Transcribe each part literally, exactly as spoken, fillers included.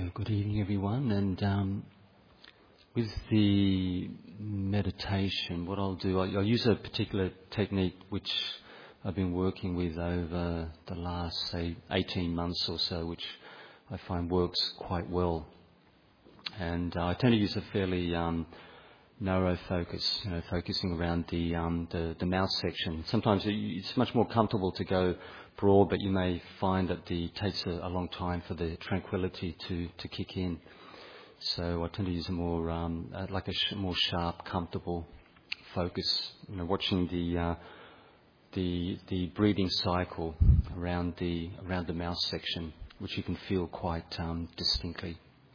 Good evening, everyone. And um, with the meditation, what I'll do, I'll, I'll use a particular technique which I've been working with over the last, say, eighteen months or so, which I find works quite well. And uh, I tend to use a fairly um, narrow focus, you know, focusing around the, um, the the mouth section. Sometimes it's much more comfortable to go broad, but you may find that the it takes a, a long time for the tranquility to, to kick in. So I tend to use a more um, uh, like a sh- more sharp, comfortable focus. You know, watching the uh, the the breathing cycle around the around the mouth section, which you can feel quite um, distinctly.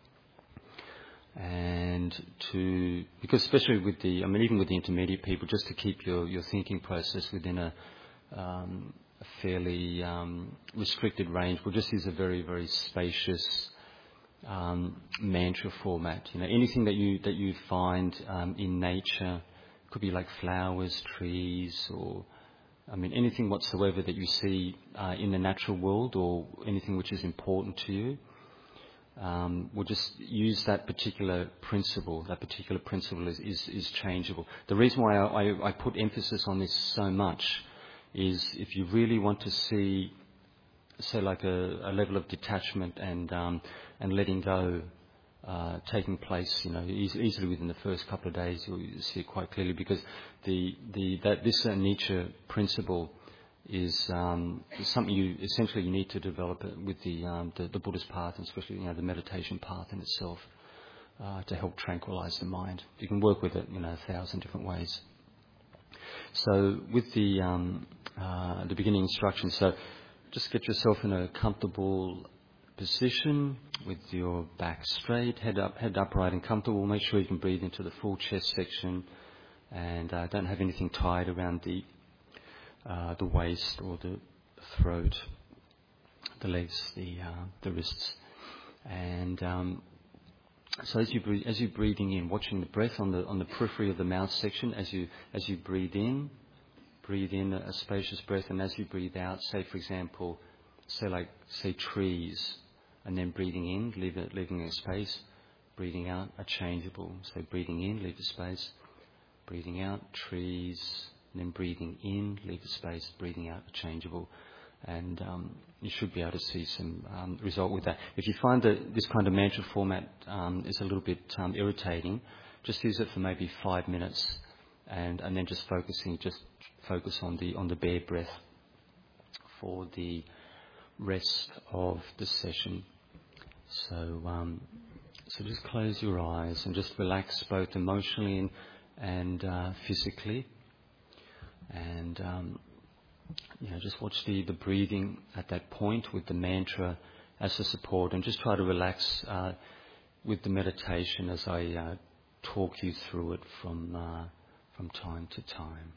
And to, because especially with the, I mean, even with the intermediate people, just to keep your, your thinking process within a, um, a fairly um, restricted range, we'll just use a very, very spacious um, mantra format. You know, anything that you that you find um, in nature, could be like flowers, trees, or I mean anything whatsoever that you see uh, in the natural world, or anything which is important to you. Um, we'll just use that particular principle. That particular principle is, is, is changeable. The reason why I, I, I put emphasis on this so much is if you really want to see, say, like a, a level of detachment and um, and letting go uh, taking place, you know, easily, easily within the first couple of days, you'll see it quite clearly, because the the that this uh, Nietzsche principle is um, something you essentially you need to develop with the, um, the the Buddhist path, and especially, you know, the meditation path in itself, uh, to help tranquilize the mind. You can work with it, you know, a thousand different ways. So with the um, uh, the beginning instructions, so just get yourself in a comfortable position with your back straight, head up, head upright and comfortable. Make sure you can breathe into the full chest section, and uh, don't have anything tied around the Uh, the waist or the throat, the legs, the uh, the wrists, and um, so as you breathe, as you're breathing in, watching the breath on the on the periphery of the mouth section. As you as you breathe in, breathe in a, a spacious breath, and as you breathe out, say for example, say like say trees, and then breathing in, leave it, leaving a space, breathing out, a changeable. So breathing in, leave a space, breathing out, trees. And then breathing in, leave a space, breathing out, changeable. And um, you should be able to see some um, result with that. If you find that this kind of mantra format um, is a little bit um, irritating, just use it for maybe five minutes, and, and then just focusing, just focus on the on the bare breath for the rest of the session. So um, so just close your eyes and just relax both emotionally and, and uh, physically. And, um, you know, just watch the, the breathing at that point with the mantra as a support, and just try to relax uh, with the meditation as I uh, talk you through it from uh, from time to time.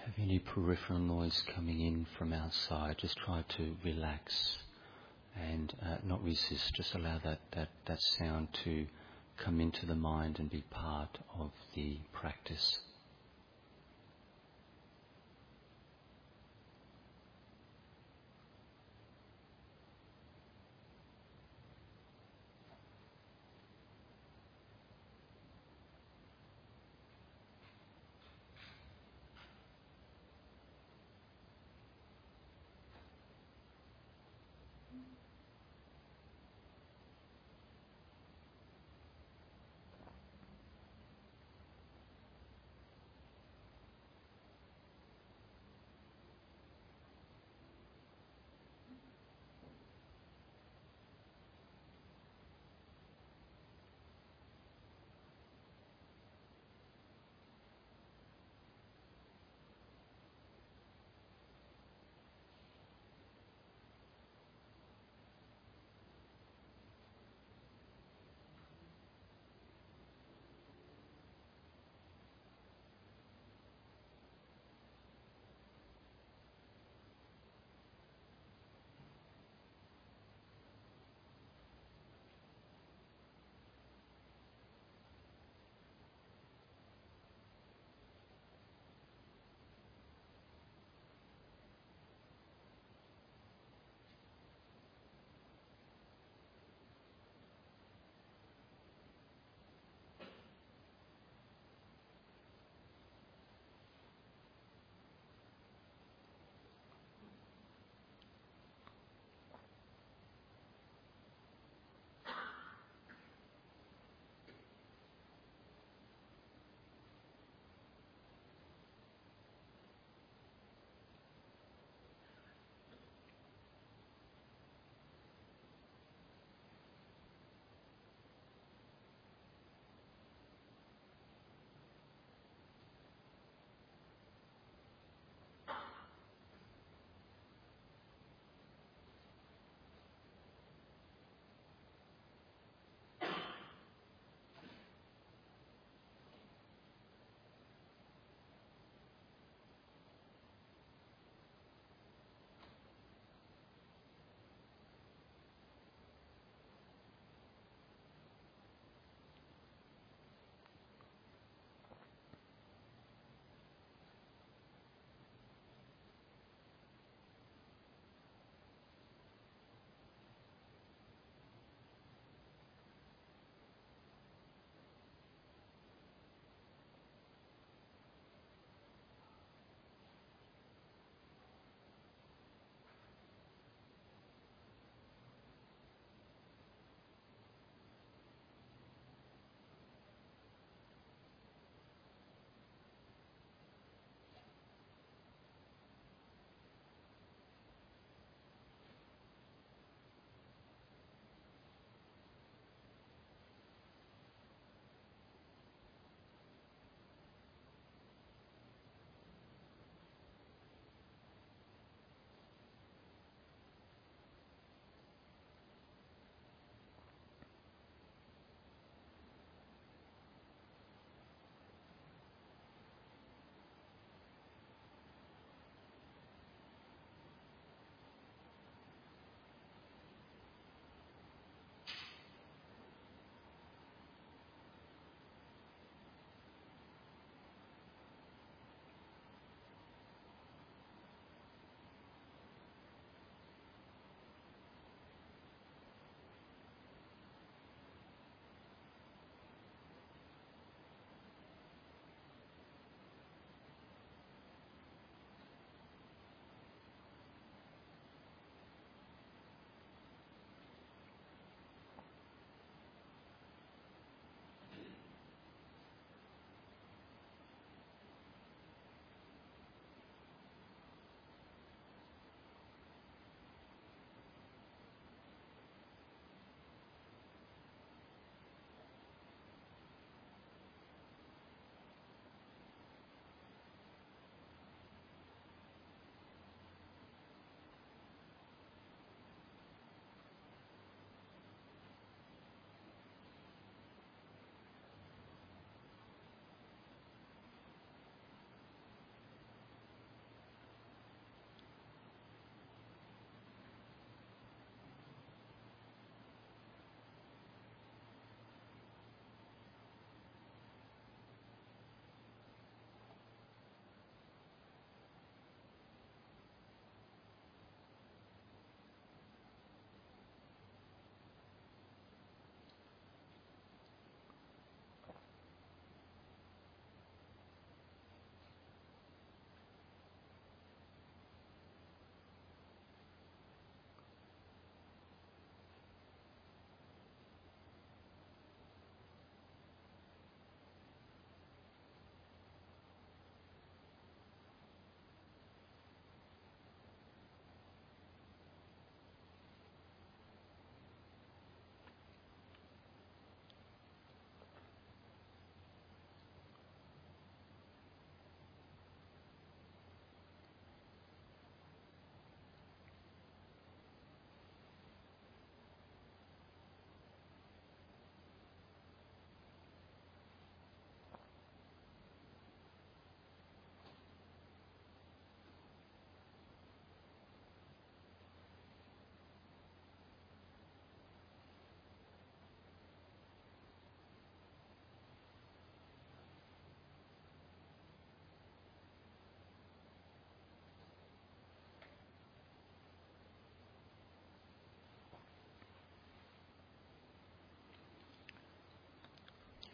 have any peripheral noise coming in from outside, just try to relax and uh, not resist. Just allow that, that, that sound to come into the mind and be part of the practice.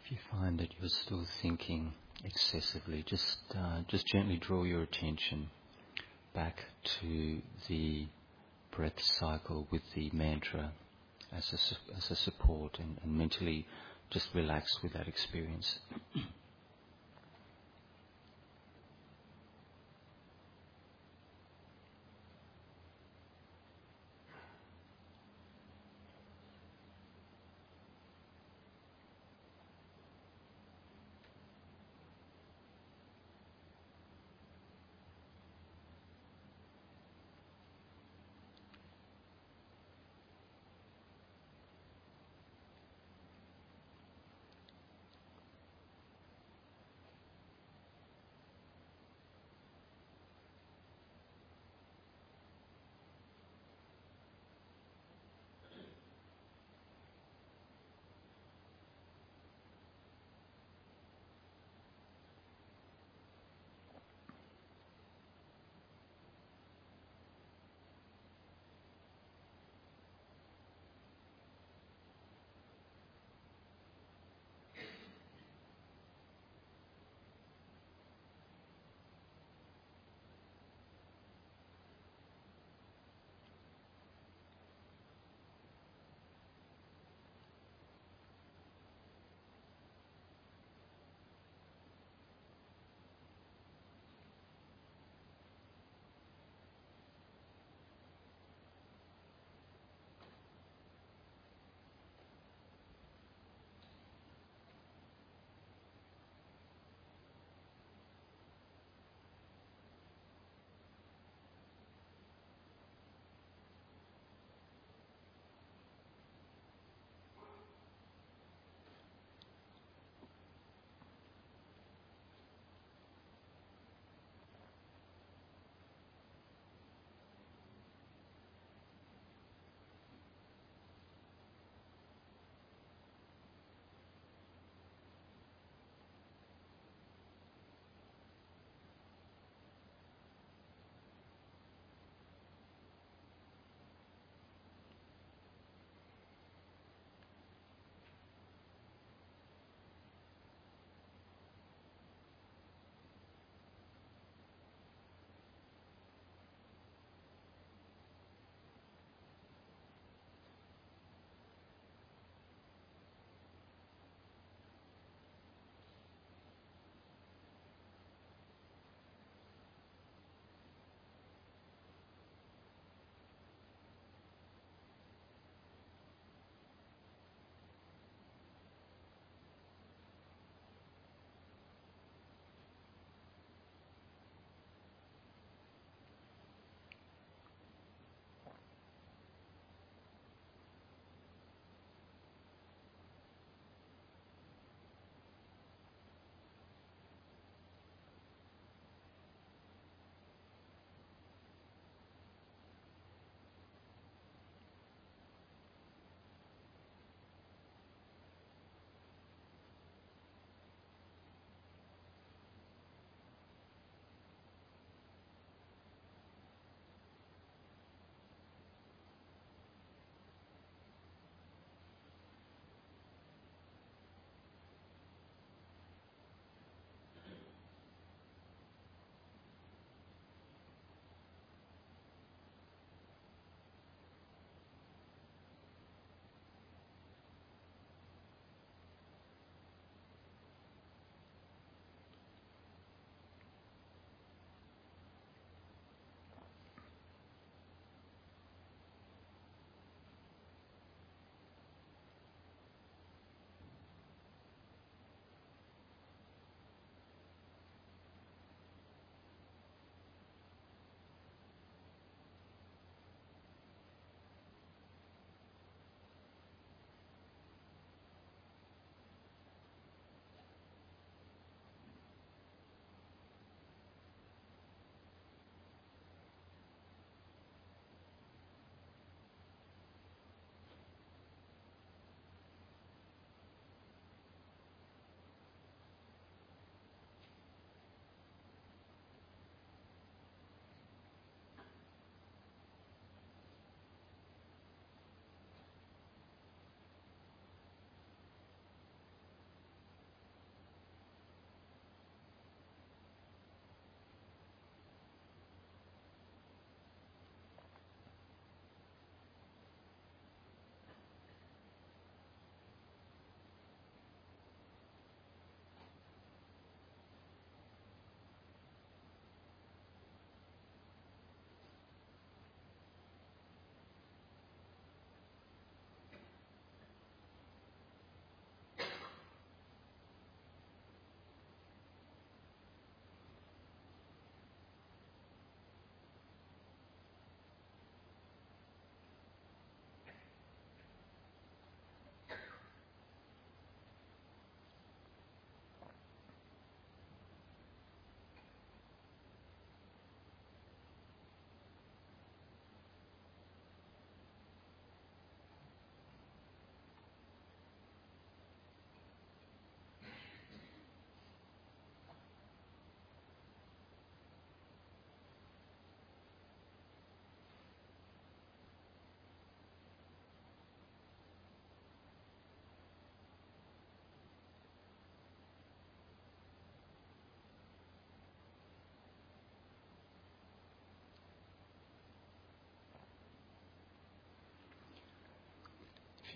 If you find that you're still thinking excessively, just uh, just gently draw your attention back to the breath cycle with the mantra as a, su- as a support, and, and mentally just relax with that experience.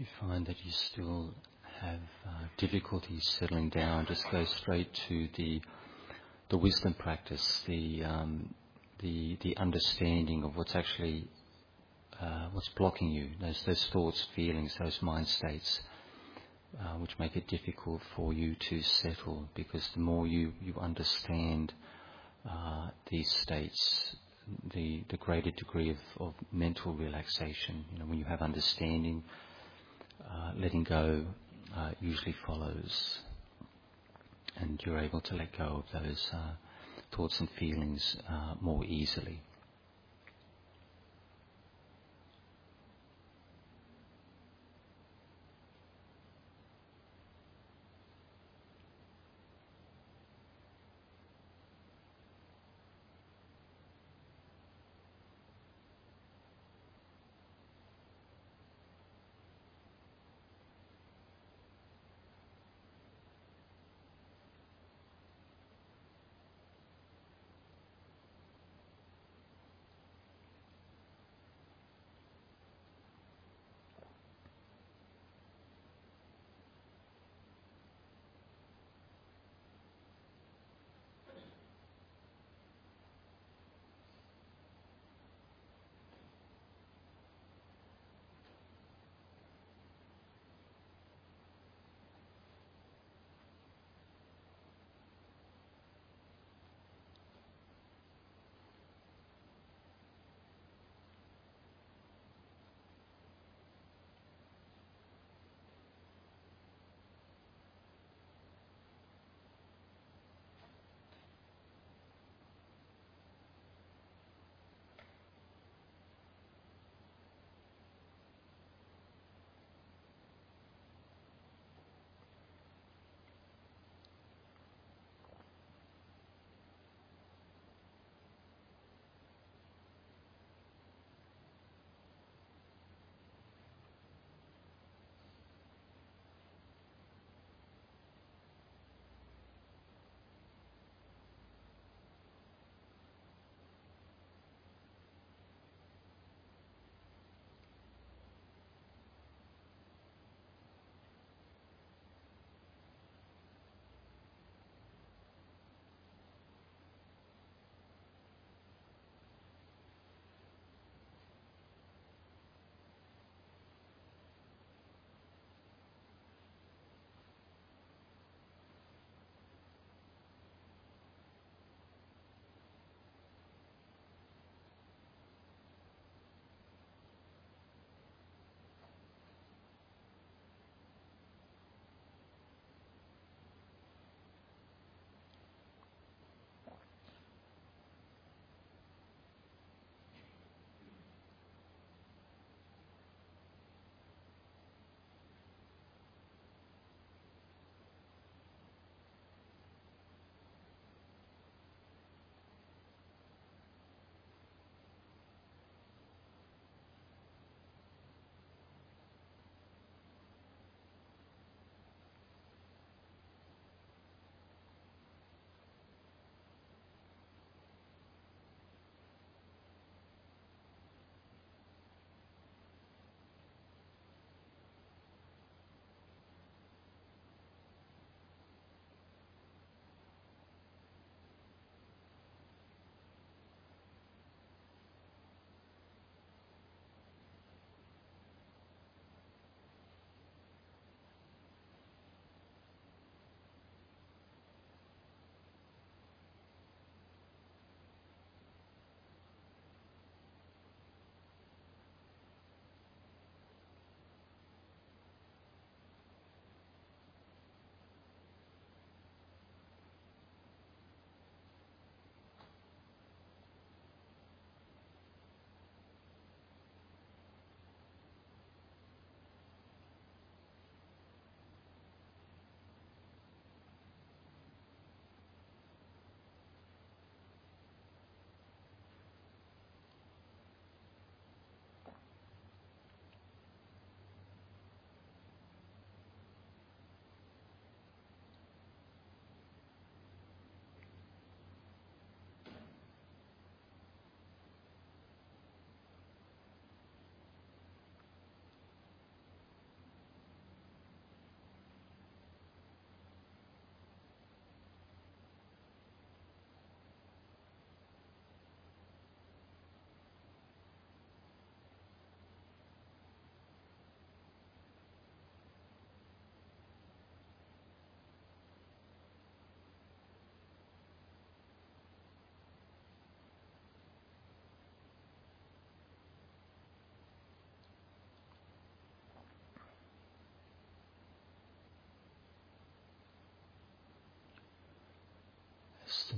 you find that you still have uh, difficulty settling down, just go straight to the the wisdom practice, the um, the the understanding of what's actually uh, what's blocking you, those those thoughts, feelings, those mind states, uh, which make it difficult for you to settle. Because the more you you understand uh, these states, the the greater degree of, of mental relaxation. You know, when you have understanding, uh, letting go uh, usually follows, and you're able to let go of those uh, thoughts and feelings uh, more easily.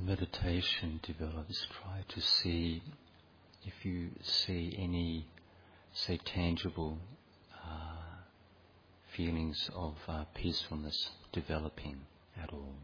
meditation develops, try to see if you see any, say, tangible uh, feelings of uh, peacefulness developing at all.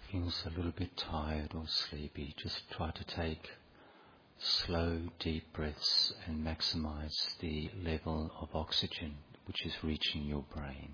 feels a little bit tired or sleepy, just try to take slow, deep breaths and maximize the level of oxygen which is reaching your brain.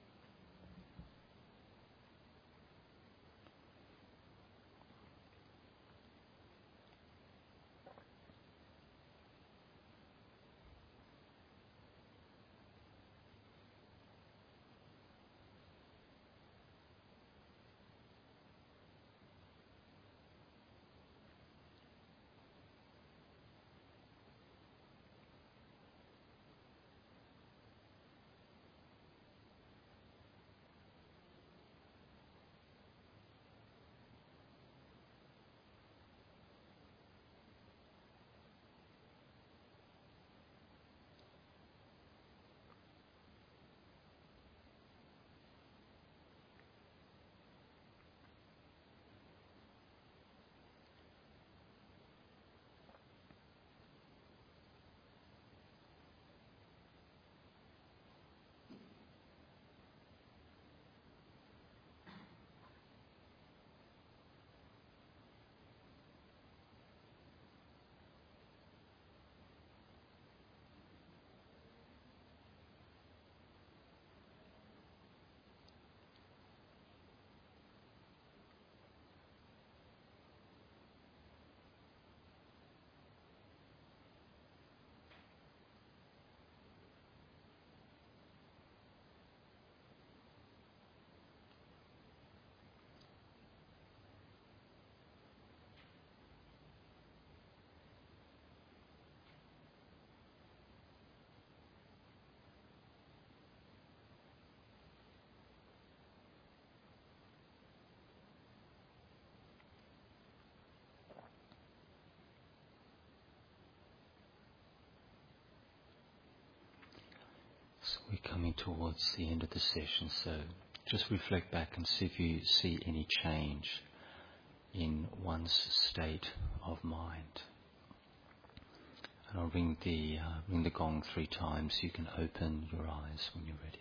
So we're coming towards the end of the session, so just reflect back and see if you see any change in one's state of mind. And I'll ring the, uh, ring the gong three times. You can open your eyes when you're ready.